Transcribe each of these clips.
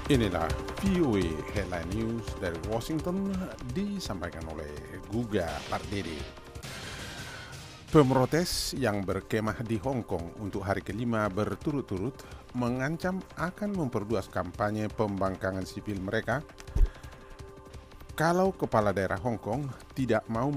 Inilah VOA Headline News dari Washington disampaikan oleh Guga Pardede. Pemrotes yang berkemah di Hong Kong untuk hari kelima berturut-turut mengancam akan memperluas kampanye pembangkangan sipil mereka kalau kepala daerah Hong Kong tidak mau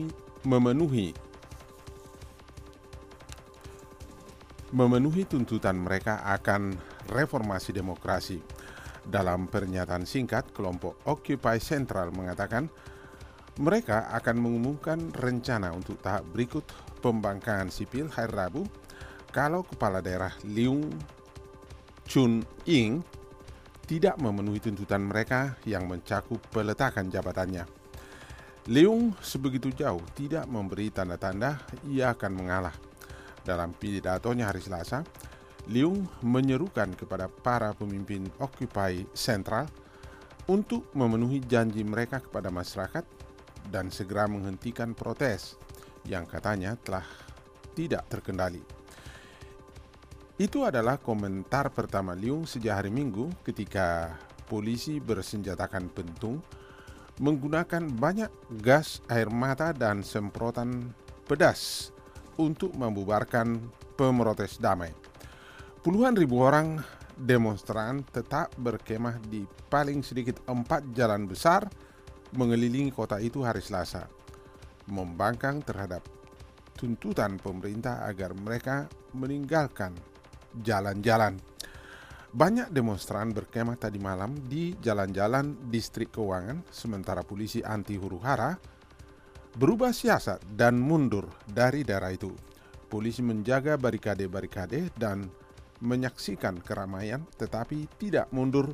memenuhi tuntutan mereka akan reformasi demokrasi. Dalam pernyataan singkat, kelompok Occupy Central mengatakan mereka akan mengumumkan rencana untuk tahap berikut pembangkangan sipil hari Rabu kalau kepala daerah Leung Chun-ying tidak memenuhi tuntutan mereka yang mencakup peletakan jabatannya. Leung sebegitu jauh tidak memberi tanda-tanda ia akan mengalah. Dalam pidatonya hari Selasa, Leung menyerukan kepada para pemimpin Occupy Central untuk memenuhi janji mereka kepada masyarakat dan segera menghentikan protes yang katanya telah tidak terkendali. Itu adalah komentar pertama Leung sejak hari Minggu ketika polisi bersenjatakan pentung menggunakan banyak gas air mata dan semprotan pedas untuk membubarkan pemrotes damai. Puluhan ribu orang demonstran tetap berkemah di paling sedikit 4 jalan besar mengelilingi kota itu hari Selasa, membangkang terhadap tuntutan pemerintah agar mereka meninggalkan jalan-jalan. Banyak demonstran berkemah tadi malam di jalan-jalan distrik keuangan, sementara polisi anti huru-hara berubah siasat dan mundur dari daerah itu. Polisi menjaga barikade-barikade dan menyaksikan keramaian tetapi tidak mundur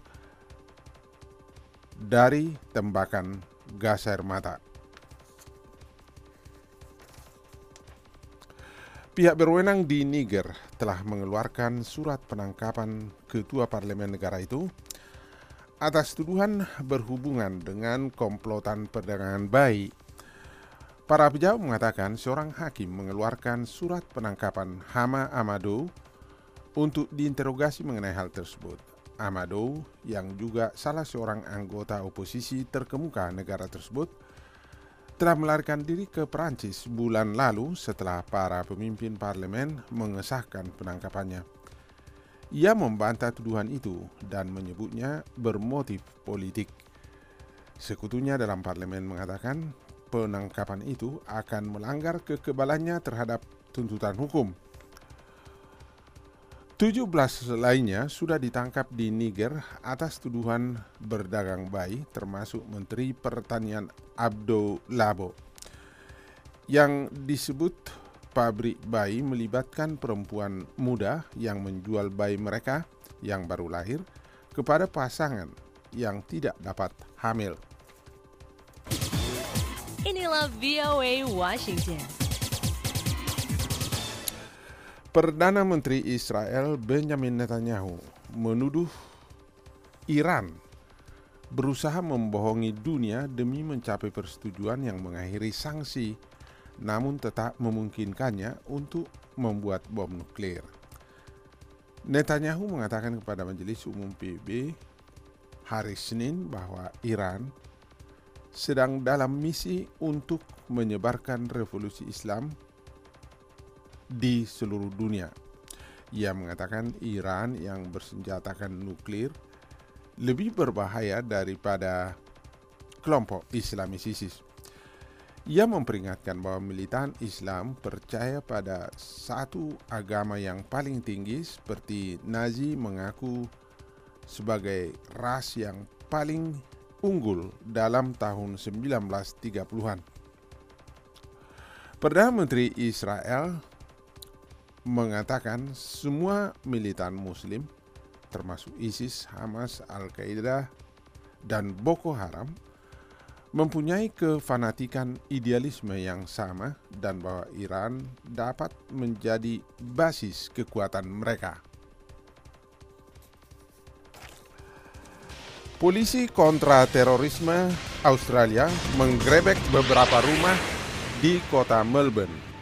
dari tembakan gas air mata. Pihak berwenang di Niger telah mengeluarkan surat penangkapan ketua parlemen negara itu atas tuduhan berhubungan dengan komplotan perdagangan bayi. Para pejabat mengatakan seorang hakim mengeluarkan surat penangkapan Hama Amadou untuk diinterogasi mengenai hal tersebut. Amadou, yang juga salah seorang anggota oposisi terkemuka negara tersebut, telah melarikan diri ke Perancis bulan lalu setelah para pemimpin parlemen mengesahkan penangkapannya. Ia membantah tuduhan itu dan menyebutnya bermotif politik. Sekutunya dalam parlemen mengatakan penangkapan itu akan melanggar kekebalannya terhadap tuntutan hukum. 17 lainnya sudah ditangkap di Niger atas tuduhan berdagang bayi, termasuk Menteri Pertanian Abdou Labo, yang disebut pabrik bayi melibatkan perempuan muda yang menjual bayi mereka yang baru lahir kepada pasangan yang tidak dapat hamil. Inilah VOA Washington. Perdana Menteri Israel Benjamin Netanyahu menuduh Iran berusaha membohongi dunia demi mencapai persetujuan yang mengakhiri sanksi, namun tetap memungkinkannya untuk membuat bom nuklir. Netanyahu mengatakan kepada Majelis Umum PBB hari Senin bahwa Iran sedang dalam misi untuk menyebarkan revolusi Islam di seluruh dunia. Ia mengatakan Iran yang bersenjatakan nuklir lebih berbahaya daripada kelompok Islamis ISIS. Ia memperingatkan bahwa militan Islam percaya pada satu agama yang paling tinggi, seperti Nazi mengaku sebagai ras yang paling unggul dalam tahun 1930-an. Perdana Menteri Israel mengatakan semua militan Muslim, termasuk ISIS, Hamas, Al-Qaeda, dan Boko Haram, mempunyai kefanatikan idealisme yang sama dan bahwa Iran dapat menjadi basis kekuatan mereka. Polisi kontra terorisme Australia menggerebek beberapa rumah di kota Melbourne.